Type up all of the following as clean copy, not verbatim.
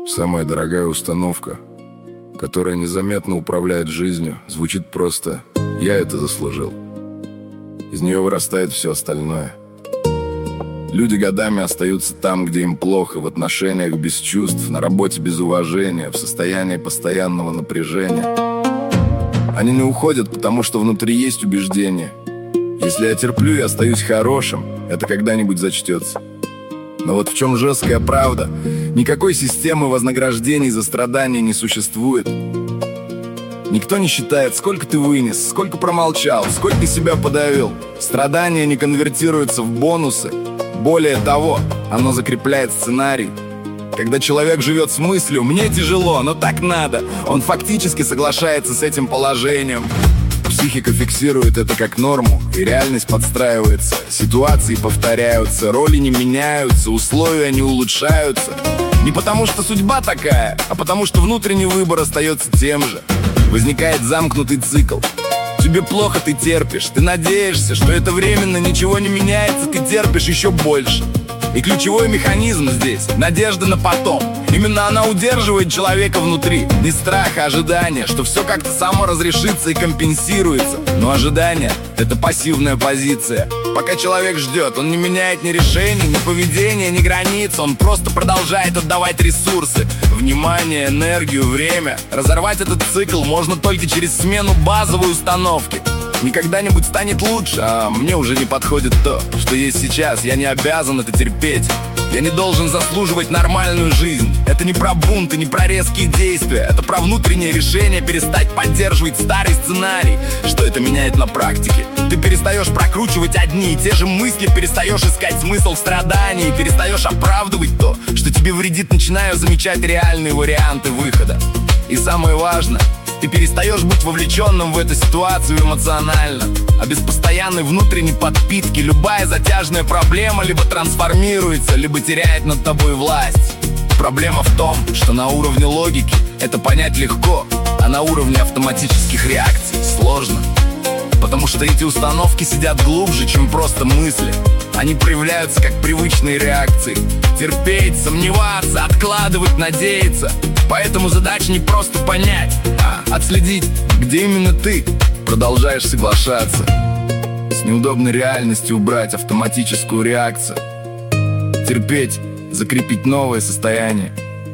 Самая дорогая установка, которая незаметно управляет жизнью, звучит просто «я это заслужил». Из нее вырастает все остальное. Люди годами остаются там, где им плохо, в отношениях без чувств, на работе без уважения, в состоянии постоянного напряжения. Они не уходят, потому что внутри есть убеждение: если я терплю и остаюсь хорошим, это когда-нибудь зачтется. Но вот в чем жесткая правда: никакой системы вознаграждений за страдания не существует. Никто не считает, сколько ты вынес, сколько промолчал, сколько себя подавил. Страдания не конвертируются в бонусы. Более того, оно закрепляет сценарий. Когда человек живет с мыслью «мне тяжело, но так надо», он фактически соглашается с этим положением. Психика фиксирует это как норму, и реальность подстраивается. Ситуации повторяются, роли не меняются, условия не улучшаются. Не потому что судьба такая, а потому что внутренний выбор остается тем же. Возникает замкнутый цикл. Тебе плохо, ты терпишь, ты надеешься, что это временно, ничего не меняется, ты терпишь еще больше. И ключевой механизм здесь — надежда на потом. Именно она удерживает человека внутри. Не страх, а ожидание, что все как-то само разрешится и компенсируется. Но ожидание — это пассивная позиция. Пока человек ждет, он не меняет ни решений, ни поведения, ни границ. Он просто продолжает отдавать ресурсы, внимание, энергию, время. Разорвать этот цикл можно только через смену базовой установки. Не когда-нибудь станет лучше, а мне уже не подходит то, что есть сейчас. Я не обязан это терпеть. Я не должен заслуживать нормальную жизнь. Это не про бунт и не про резкие действия. Это про внутреннее решение перестать поддерживать старый сценарий. Что это меняет на практике? Ты перестаешь прокручивать одни и те же мысли, перестаешь искать смысл в страдании, перестаешь оправдывать то, что тебе вредит, начинаешь замечать реальные варианты выхода. И самое важное, ты перестаешь быть вовлеченным в эту ситуацию эмоционально. А без постоянной внутренней подпитки любая затяжная проблема либо трансформируется, либо теряет над тобой власть. Проблема в том, что на уровне логики это понять легко, а на уровне автоматических реакций сложно. Потому что эти установки сидят глубже, чем просто мысли. Они проявляются как привычные реакции. Терпеть, сомневаться, откладывать, надеяться. Поэтому задача не просто понять, а отследить, где именно ты продолжаешь соглашаться. С неудобной реальностью убрать автоматическую реакцию. Терпеть, закрепить новое состояние.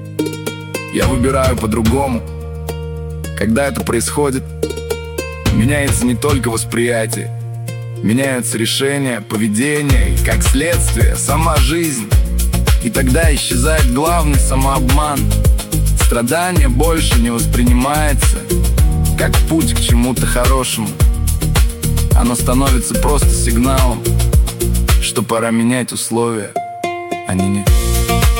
Я выбираю по-другому. Когда это происходит, меняется не только восприятие, меняются решения, поведение и, как следствие, сама жизнь. И тогда исчезает главный самообман. Страдание больше не воспринимается как путь к чему-то хорошему. Оно становится просто сигналом, что пора менять условия, а не